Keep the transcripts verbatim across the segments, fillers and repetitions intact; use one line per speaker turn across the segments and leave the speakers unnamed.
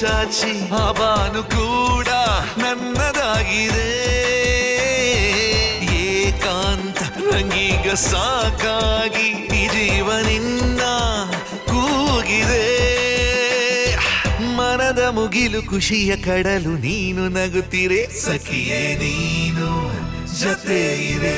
ಚಾಚಿ ಆ ಬಾನು ಕೂಡ ನನ್ನದಾಗಿದೆ. ಏಕಾಂತ ನಂಗೀಗ ಸಾಕಾಗಿ ಈ ಜೀವನಿನ್ನ ಕೂಗಿದೆ. ಮನದ ಮುಗಿಲು ಖುಷಿಯ ಕಡಲು ನೀನು ನಗುತ್ತಿರೆ ಸಖಿಯೇ ನೀನು ಜೊತೆ ಇರೆ.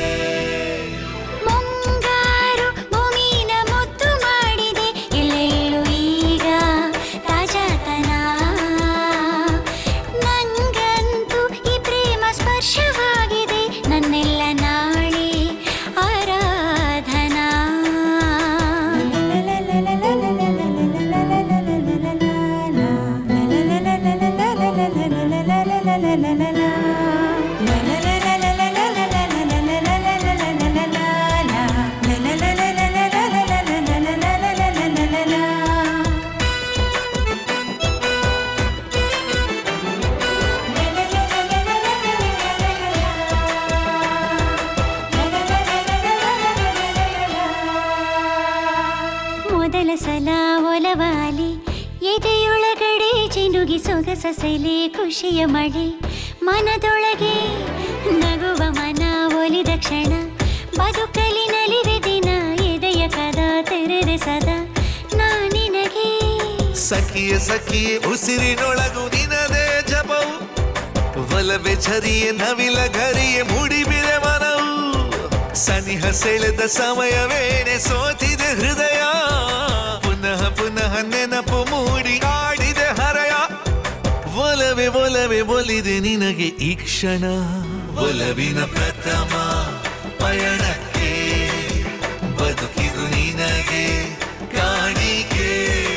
ಮೊದಲ ಸಲ ಒಲವಾಲಿ ಎದೆಯೊಳಗಡೆ ಜಿನುಗಿ ಸೊಗಸಸೆಲೆ ಖುಷಿಯ ಮಳೆ. ಮನದೊಳಗೆ ನಗುವ ಮನ ಒಲಿದ ಕ್ಷಣ ಬದುಕಲಿ ನಲಿವೆ ದಿನ. ಎದೆಯ ಕದ ತೆರೆದೆ ಸದಾ ನಾನಿನಗೆ
ಸಖಿಯ ಸಖಿಯೇ ಉಸಿರಿನೊಳಗು ನಿನದೇ ಜಪವು. ಒಲವೆ ಝರಿಯೇ ನವಿಲ ಘರಿಯೇ ಮೂಡಿಬಿರೆ ಮನವು. ಸನಿಹ ಸೆಳೆದ ಸಮಯವೇನೆ ಸೋತಿದೆ ಹೃದಯ. ಪುನಃ ಪುನಃ ನೆನಪು ಮೂಡಿ ಆಡಿದೆ ಹರಯ. ಒಲವೆ ಒಲವೆ ಒಲಿದೆ ನಿನಗೆ ಈ ಕ್ಷಣ. ಒಲವಿನ ಪ್ರಥಮ ಪಯಣಕ್ಕೆ ಬದುಕಿದು ನಿನಗೆ ಕಾಣಿಕೆ.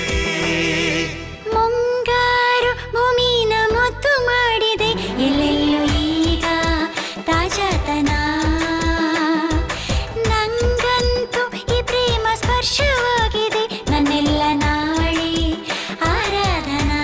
ಮುಂಗಾರು ಭೂಮಿನ ಮುತ್ತು ಮಾಡಿದೆ ಎಲ್ಲೆಲ್ಲೂ ಈಗ ತಾಜಾತನ. ನಂಗಂತೂ ಈ ಪ್ರೇಮ ಸ್ಪರ್ಶವಾಗಿದೆ ನನ್ನೆಲ್ಲ ನಾಳೆ ಆರಾಧನಾ.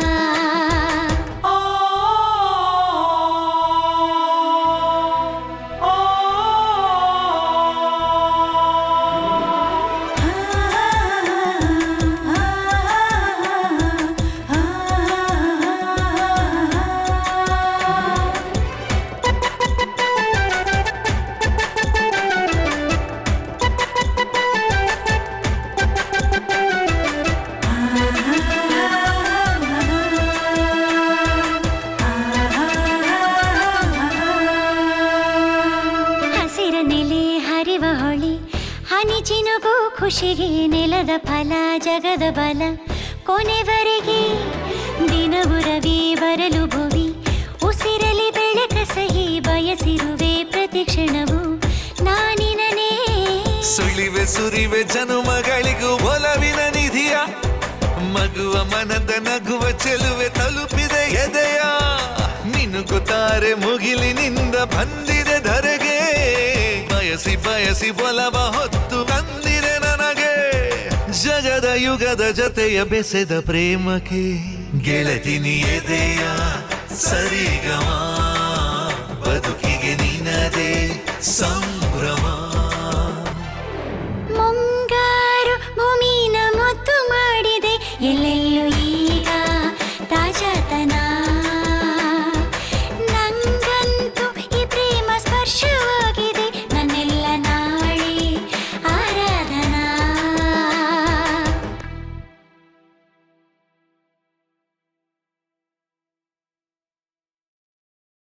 ನೆಲೆ ಹರಿವ ಹೊಳಿ ಹನಿ ಚಿನುಗು ಖುಷಿಗೆ ನೆಲದ ಫಲ ಜಗದ ಬಲ. ಕೊನೆವರೆಗೆ ದಿನವು ರವಿ ಬರಲು ಭುವಿ ಉಸಿರಲಿ ಬೆಳಕ ಸಹಿ ಬಯಸಿರುವೆ ಪ್ರತಿ ಕ್ಷಣವು ನಾನಿನನೇ.
ಸುಳಿವೆ ಸುರಿವೆ ಜನುಮಗಳಿಗೂ ಒಲವಿನ ನಿಧಿಯ. ಮಗುವ ಮನದ ನಗುವ ಚೆಲುವೆ ತಲುಪಿದೆ ಎದೆಯ. ಮಿನುಗುತ್ತಾರೆ ಮುಗಿಲಿನಿಂದ ಬಂದಿದೆ ಧರೆಗೆ. ಬಯಸಿ ಬಯಸಿ ಒಲವ ಹೊತ್ತು ತಂದಿದೆ ನನಗೆ. ಜಗದ ಯುಗದ ಜೊತೆಯ ಬೆಸೆದ ಪ್ರೇಮಕ್ಕೆ ಗೆಳತಿನಿ ಎದೆಯ ಸರಿಗಮ.